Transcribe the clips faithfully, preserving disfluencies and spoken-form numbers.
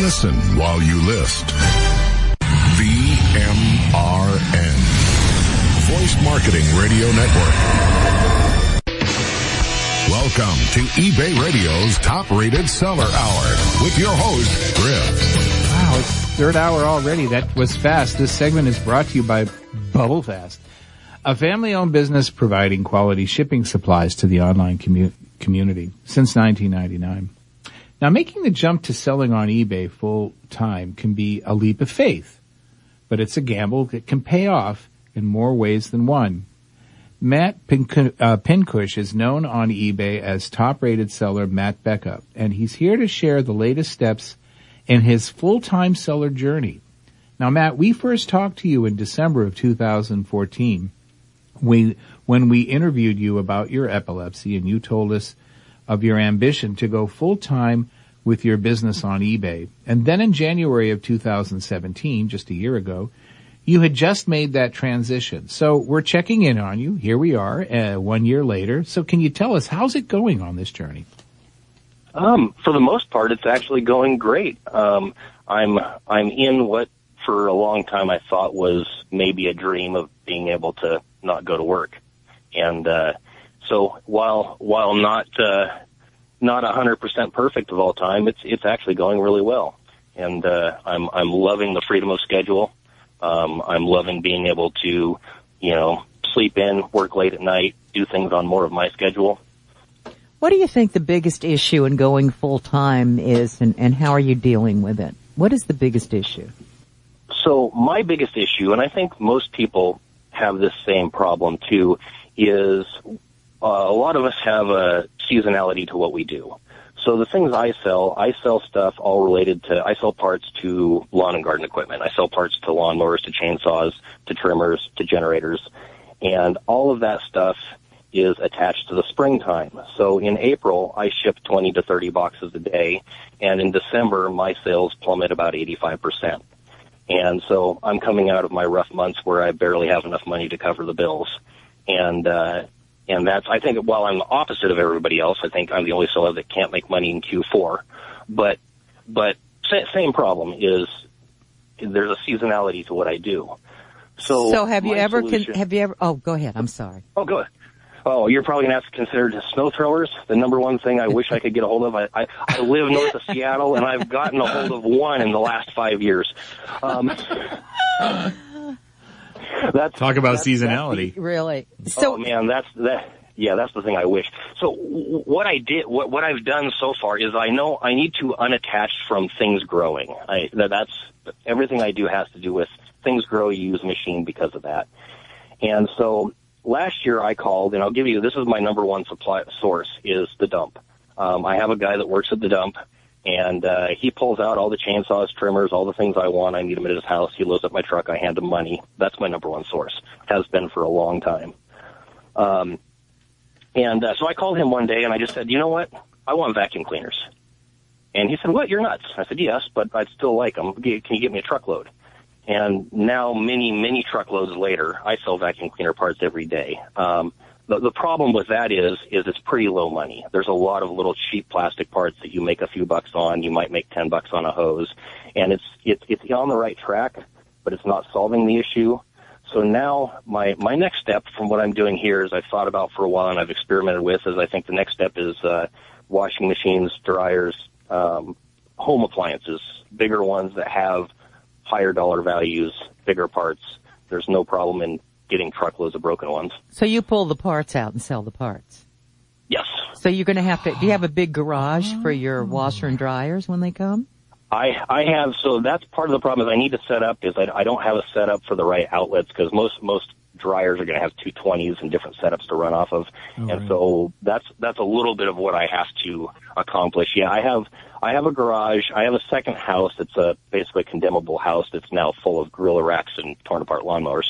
Listen while you list. V M R N. Voice Marketing Radio Network. Welcome to eBay Radio's Top-Rated Seller Hour with your host, Griff. Wow, it's third hour already. That was fast. This segment is brought to you by Bubble Fast, a family-owned business providing quality shipping supplies to the online commu- community since nineteen ninety-nine. Now, making the jump to selling on eBay full-time can be a leap of faith, but it's a gamble that can pay off in more ways than one. Matt Pin- uh, Pincush is known on eBay as top-rated seller Matt Beckup, and he's here to share the latest steps in his full-time seller journey. Now, Matt, we first talked to you in December of two thousand fourteen we, when we interviewed you about your epilepsy, and you told us of your ambition to go full-time with your business on eBay. And then in January of two thousand seventeen, just a year ago, you had just made that transition. So we're checking in on you. Here we are, uh, one year later. So can you tell us, how's it going on this journey? Um, for the most part, it's actually going great. Um, I'm, I'm in what for a long time I thought was maybe a dream of being able to not go to work. And, uh, so while, while not, uh, not a hundred percent perfect of all time, it's, it's actually going really well. And, uh, I'm, I'm loving the freedom of schedule. Um, I'm loving being able to, you know, sleep in, work late at night, do things on more of my schedule. What do you think the biggest issue in going full-time is, and, and how are you dealing with it? What is the biggest issue? So my biggest issue, and I think most people have this same problem too, is uh, a lot of us have a seasonality to what we do. So the things I sell, I sell stuff all related to, I sell parts to lawn and garden equipment. I sell parts to lawnmowers, to chainsaws, to trimmers, to generators. And all of that stuff is attached to the springtime. So in April, I ship twenty to thirty boxes a day. And in December, my sales plummet about eighty-five percent. And so I'm coming out of my rough months where I barely have enough money to cover the bills. And, uh, And that's, I think, while I'm the opposite of everybody else, I think I'm the only seller that can't make money in Q four. But, but same problem is there's a seasonality to what I do. So, so have you ever, solution, con- have you ever, oh, go ahead. I'm sorry. Oh, go ahead. Oh, you're probably going to have to consider the snow throwers, the number one thing I wish I could get a hold of. I, I, I live north of Seattle, and I've gotten a hold of one in the last five years. Um, That's, Talk about that's, seasonality. That's, really? So, oh man, that's that. Yeah, that's the thing I wish. So w- what I did, what, what I've done so far is I know I need to unattach from things growing. I, that, that's everything I do has to do with things grow. You use a machine because of that. And so last year I called, and I'll give you, this is my number one supply source is the dump. Um, I have a guy that works at the dump. And, uh, he pulls out all the chainsaws, trimmers, all the things I want. I need them at his house. He loads up my truck. I hand him money. That's my number one source. Has been for a long time. Um, and, uh, so I called him one day and I just said, you know what? I want vacuum cleaners. And he said, what? You're nuts. I said, yes, but I'd still like them. Can you get me a truckload? And now many, many truckloads later, I sell vacuum cleaner parts every day. Um, The, the problem with that is, is it's pretty low money. There's a lot of little cheap plastic parts that you make a few bucks on. You might make ten bucks on a hose. And it's, it's, it's on the right track, but it's not solving the issue. So now my, my next step from what I'm doing here is I've thought about for a while and I've experimented with is I think the next step is, uh, washing machines, dryers, um, home appliances, bigger ones that have higher dollar values, bigger parts. There's no problem in getting truckloads of broken ones. So you pull the parts out and sell the parts? Yes. So you're going to have to, do you have a big garage for your washer and dryers when they come? I, I have, so that's part of the problem is I need to set up is I, I don't have a setup for the right outlets because most, most dryers are going to have two twenties and different setups to run off of. Oh, and right. So that's, that's a little bit of what I have to accomplish. Yeah, I have, I have a garage. I have a second house that's a basically a condemnable house that's now full of gorilla racks and torn apart lawnmowers.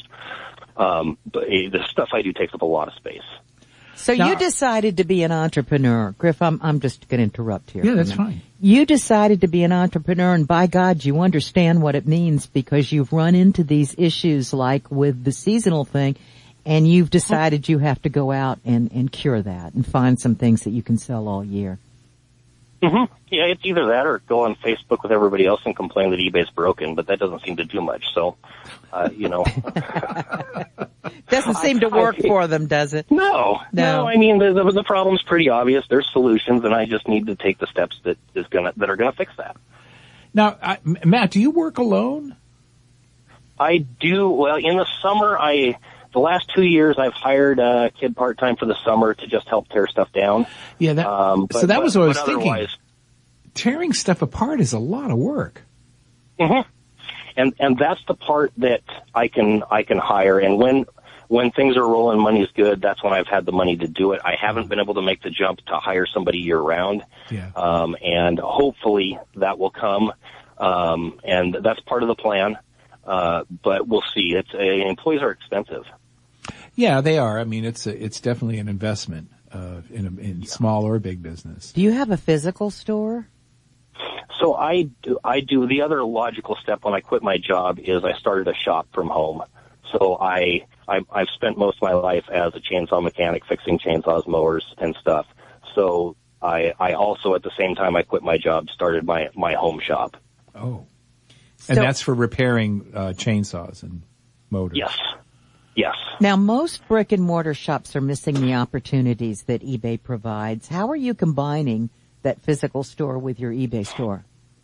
Um, but the stuff I do takes up a lot of space. So now, you decided to be an entrepreneur. Griff, I'm, I'm just going to interrupt here. Yeah, that's fine. You decided to be an entrepreneur, and by God, you understand what it means because you've run into these issues like with the seasonal thing, and you've decided you have to go out and, and cure that and find some things that you can sell all year. Mm-hmm. Yeah, it's either that or go on Facebook with everybody else and complain that eBay's broken, but that doesn't seem to do much. So, uh, you know. Doesn't seem to work I, I, for them, does it? No. No, no I mean, the, the, the problem's pretty obvious. There's solutions, and I just need to take the steps that is gonna that are going to fix that. Now, I, Matt, do you work alone? I do. Well, in the summer, I... The last two years, I've hired a kid part-time for the summer to just help tear stuff down. Yeah, that, um, but, so that but, was what I was thinking. Tearing stuff apart is a lot of work. Mm-hmm. And and that's the part that I can I can hire. And when when things are rolling, money's good. That's when I've had the money to do it. I haven't been able to make the jump to hire somebody year-round. Yeah. Um, and hopefully that will come. Um, and that's part of the plan. Uh, but we'll see. It's uh, employees are expensive. Yeah, they are. I mean, it's a, it's definitely an investment uh, in a, in small or big business. Do you have a physical store? So I do. I do. The other logical step when I quit my job is I started a shop from home. So I, I I've spent most of my life as a chainsaw mechanic, fixing chainsaws, mowers, and stuff. So I I also at the same time I quit my job started my my home shop. Oh, so, and that's for repairing uh, chainsaws and motors. Yes. Yes. Now, most brick and mortar shops are missing the opportunities that eBay provides. How are you combining that physical store with your eBay store?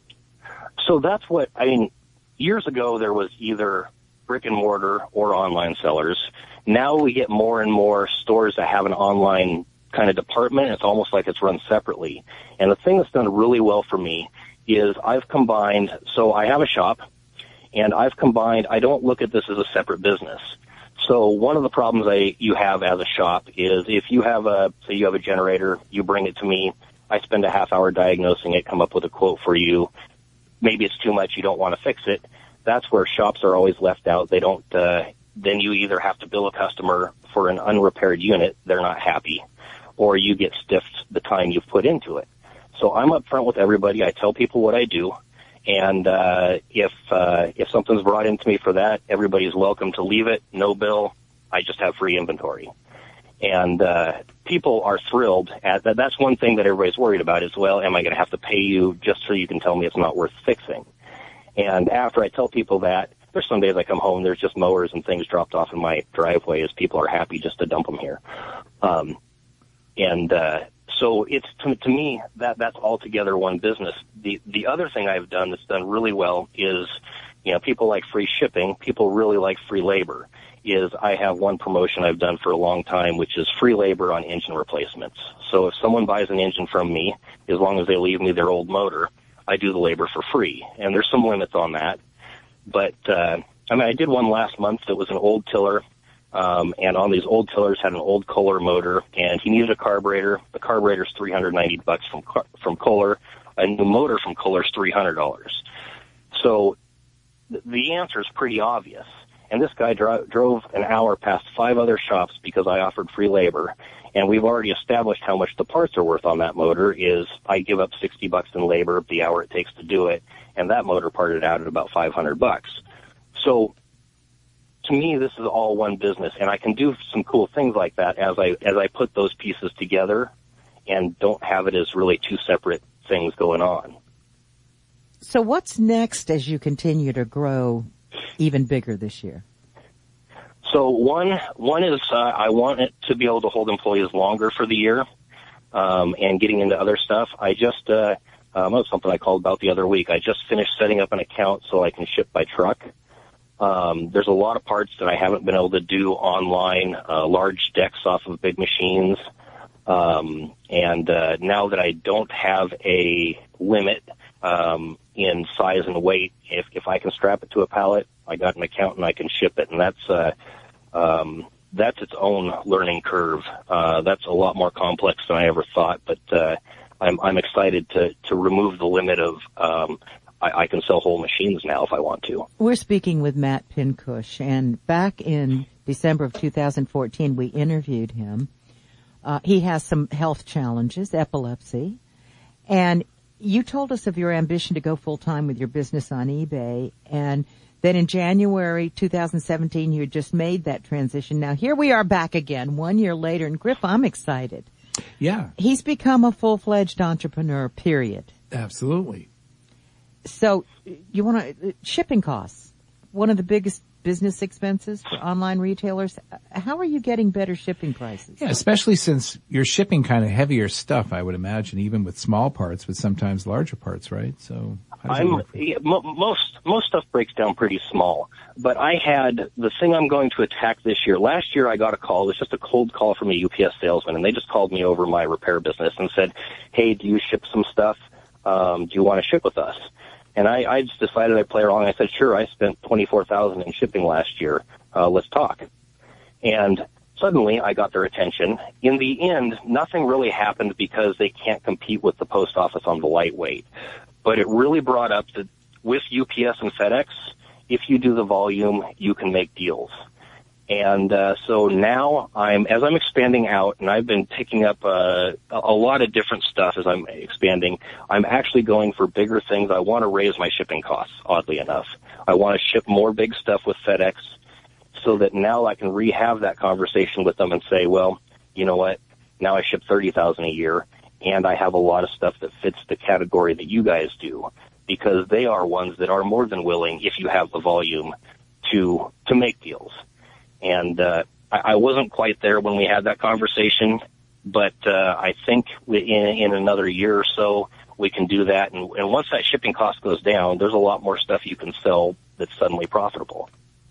So that's what, I mean, years ago there was either brick and mortar or online sellers. Now we get more and more stores that have an online kind of department. It's almost like it's run separately. And the thing that's done really well for me is I've combined, so I have a shop, and I've combined, I don't look at this as a separate business. So one of the problems I, you have as a shop is if you have a, say you have a generator, you bring it to me, I spend a half hour diagnosing it, come up with a quote for you. Maybe it's too much, you don't want to fix it. That's where shops are always left out. They don't, uh, then you either have to bill a customer for an unrepaired unit, they're not happy, or you get stiffed the time you've put into it. So I'm up front with everybody. I tell people what I do. And, uh, if, uh, if something's brought into me for that, everybody's welcome to leave it, no bill. I just have free inventory. And, uh, people are thrilled at that. That's one thing that everybody's worried about is, well, am I going to have to pay you just so you can tell me it's not worth fixing? And after I tell people that, there's some days I come home, there's just mowers and things dropped off in my driveway as people are happy just to dump them here. Um, and, uh, So it's to, to me that that's altogether one business. The the other thing I've done that's done really well is, you know, people like free shipping. People really like free labor. Is I have one promotion I've done for a long time, which is free labor on engine replacements. So if someone buys an engine from me, as long as they leave me their old motor, I do the labor for free. And there's some limits on that. But uh, I mean, I did one last month that was an old tiller. Um, and on these old tillers had an old Kohler motor, and he needed a carburetor. The carburetor's three hundred ninety bucks from from Kohler. A new motor from Kohler's three hundred dollars. So th- the answer is pretty obvious. And this guy dro- drove an hour past five other shops because I offered free labor. And we've already established how much the parts are worth on that motor is I give up sixty bucks in labor the hour it takes to do it, and that motor parted out at about five hundred bucks. So to me, this is all one business, and I can do some cool things like that as I as I put those pieces together and don't have it as really two separate things going on. So what's next as you continue to grow even bigger this year? So one one is uh, I want it to be able to hold employees longer for the year, um, and getting into other stuff. I just uh, um, that was something I called about the other week. I just finished setting up an account so I can ship by truck. Um, there's a lot of parts that I haven't been able to do online, uh, large decks off of big machines. Um, and, uh, now that I don't have a limit, um, in size and weight, if, if I can strap it to a pallet, I got an account and I can ship it. And that's, uh, um, that's its own learning curve. Uh, that's a lot more complex than I ever thought, but, uh, I'm, I'm excited to, to remove the limit of, um, I, I can sell whole machines now if I want to. We're speaking with Matt Pincush, and back in December of two thousand fourteen, we interviewed him. Uh, he has some health challenges, epilepsy, and you told us of your ambition to go full-time with your business on eBay, and then in January two thousand seventeen, you had just made that transition. Now here we are back again, one year later, and Griff, I'm excited Yeah. He's become a full-fledged entrepreneur, period. Absolutely. So you want to, shipping costs, one of the biggest business expenses for online retailers. How are you getting better shipping prices? Yeah, especially since you're shipping kind of heavier stuff, I would imagine, even with small parts, but sometimes larger parts, right? So how does it I'm work for you? yeah, mo- most most stuff breaks down pretty small. But I had the thing I'm going to attack this year. Last year I got a call. It was just a cold call from a U P S salesman, and they just called me over my repair business and said, "Hey, do you ship some stuff? Um, do you want to ship with us?" And I, I just decided I'd play along. I said, "Sure, I spent twenty-four thousand dollars in shipping last year. Uh, let's talk." And suddenly I got their attention. In the end, nothing really happened because they can't compete with the post office on the lightweight. But it really brought up that with U P S and FedEx, if you do the volume, you can make deals. And uh, so now I'm, as I'm expanding out, and I've been picking up uh, a lot of different stuff as I'm expanding, I'm actually going for bigger things. I want to raise my shipping costs, oddly enough. I want to ship more big stuff with FedEx so that now I can re-have that conversation with them and say, well, you know what, now I ship thirty thousand dollars a year, and I have a lot of stuff that fits the category that you guys do, because they are ones that are more than willing, if you have the volume, to to make deals. And uh, I, I wasn't quite there when we had that conversation, but uh, I think in, in another year or so we can do that. And, and once that shipping cost goes down, there's a lot more stuff you can sell that's suddenly profitable.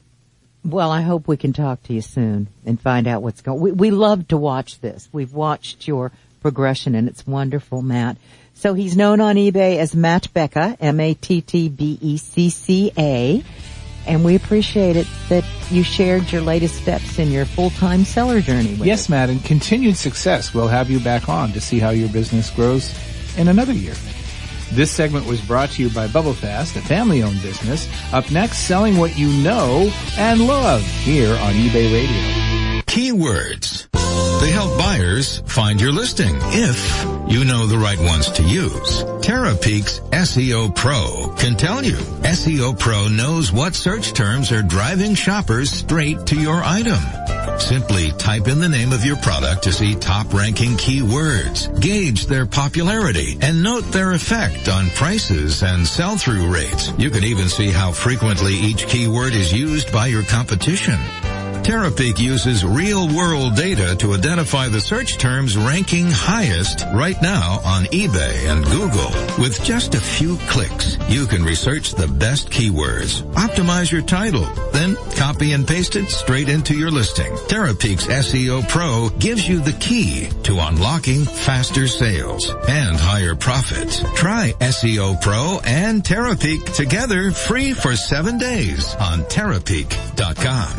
Well, I hope we can talk to you soon and find out what's going on. We, we love to watch this. We've watched your progression, and it's wonderful, Matt. So he's known on eBay as Matt Becca, M A T T B E C C A. And we appreciate it that you shared your latest steps in your full-time seller journey with Yes, us. Matt, and continued success. We'll have you back on to see how your business grows in another year. This segment was brought to you by BubbleFast, a family-owned business. Up next, selling what you know and love here on eBay Radio. Keywords. They help buyers find your listing if you know the right ones to use. Terapeak's S E O Pro can tell you. S E O Pro knows what search terms are driving shoppers straight to your item. Simply type in the name of your product to see top-ranking keywords, gauge their popularity, and note their effect on prices and sell-through rates. You can even see how frequently each keyword is used by your competition. Terapeak uses real-world data to identify the search terms ranking highest right now on eBay and Google. With just a few clicks, you can research the best keywords, optimize your title, then copy and paste it straight into your listing. Terapeak's S E O Pro gives you the key to unlocking faster sales and higher profits. Try S E O Pro and Terapeak together free for seven days on Terapeak dot com.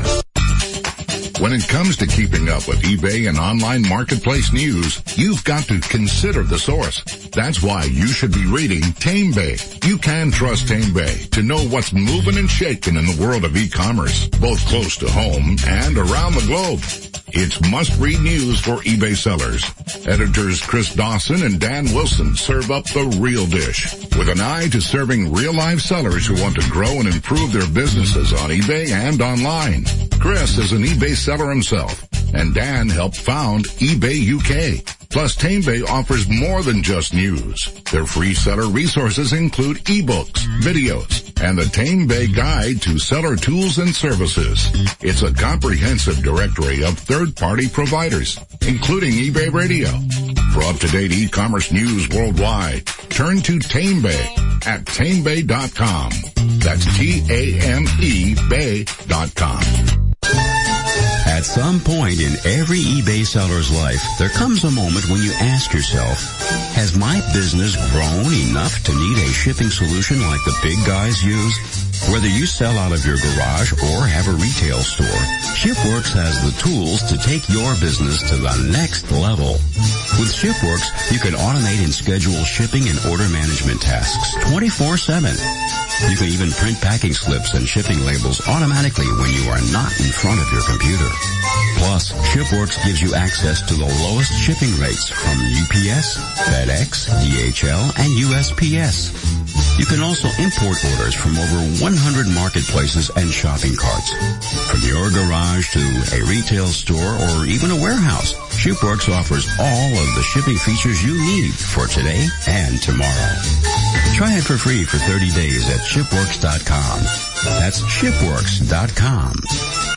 When it comes to keeping up with eBay and online marketplace news, you've got to consider the source. That's why you should be reading TameBay. You can trust TameBay to know what's moving and shaking in the world of e-commerce, both close to home and around the globe. It's must-read news for eBay sellers. Editors Chris Dawson and Dan Wilson serve up the real dish, with an eye to serving real-life sellers who want to grow and improve their businesses on eBay and online. Chris is an eBay seller himself, and Dan helped found eBay U K. Plus, TameBay offers more than just news. Their free seller resources include ebooks, videos, and the TameBay Guide to Seller Tools and Services. It's a comprehensive directory of third-party providers, including eBay Radio. For up-to-date e-commerce news worldwide, turn to TameBay at Tamebay dot com. That's T A M E Bay dot com. At some point in every eBay seller's life, there comes a moment when you ask yourself, has my business grown enough to need a shipping solution like the big guys use? Whether you sell out of your garage or have a retail store, ShipWorks has the tools to take your business to the next level. With ShipWorks, you can automate and schedule shipping and order management tasks twenty-four seven. You can even print packing slips and shipping labels automatically when you are not in front of your computer. Plus, ShipWorks gives you access to the lowest shipping rates from U P S, FedEx, D H L, and U S P S. You can also import orders from over one hundred marketplaces and shopping carts. From your garage to a retail store or even a warehouse, ShipWorks offers all of the shipping features you need for today and tomorrow. Try it for free for thirty days at shipworks dot com. That's shipworks dot com.